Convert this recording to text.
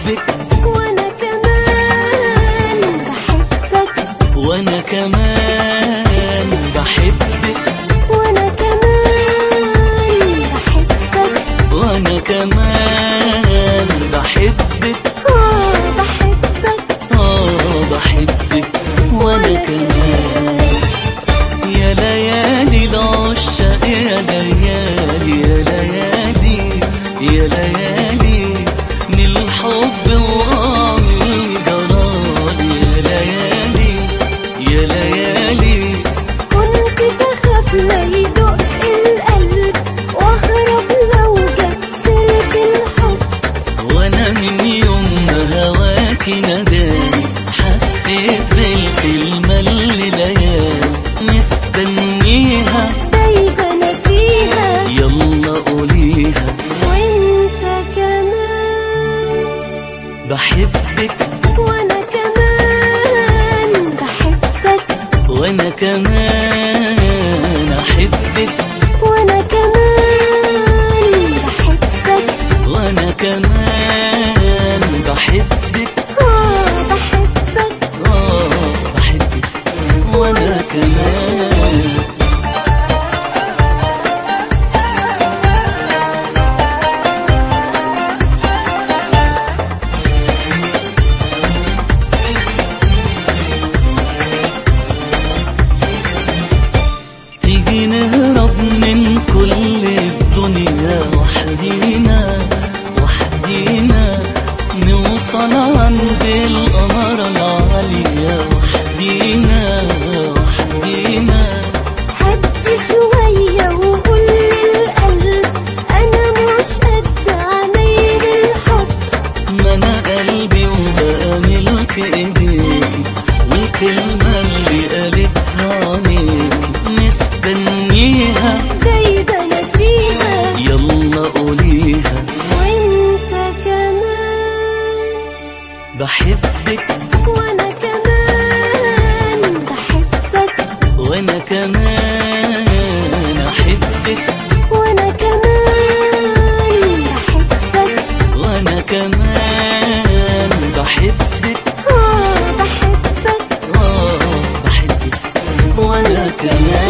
بحبك وانا كمان بحبك وانا كمان بحبك وانا كمان بحبك وانا كمان بحبك بحبك بحبك وانا كمان. يا ليالي العشاق يا ليالي يا ليالي يا ليالي من الحب ومن الجرار. يا ليالي يا ليالي كنت بخاف لا يدق القلب واهرب لو جت سيرة الحب. وانا من يوم ما هواكي ناداني حسيت بالكلمة اللي ليالي مستنيها دايبة انا فيها يلا قوليها. وانت كمان بحبك وانا كمان بحبك وانا كمان احبك وانا كمان بحبك وانا كمان بحبك بحبك بحبك وانا كمان. تيجي نهرب من كل الدنيا وحدينا وحدينا نوصل عند القمر العالية وحدينا وحدينا. هدي شوية وقول للقلب أنا مش قد عمايل الحب. ما انا قلبي وبقى ملك ايديك والكلمة اللي قالتها عينيك مستنيها دايبة أنا فيها يلا قوليها. وأنت كمان بحبك وأنا كمان بحبك وانا كمان احبك وأنا كمان بحبك وانا كمان بحبك بحبك بحبك وانا كمان.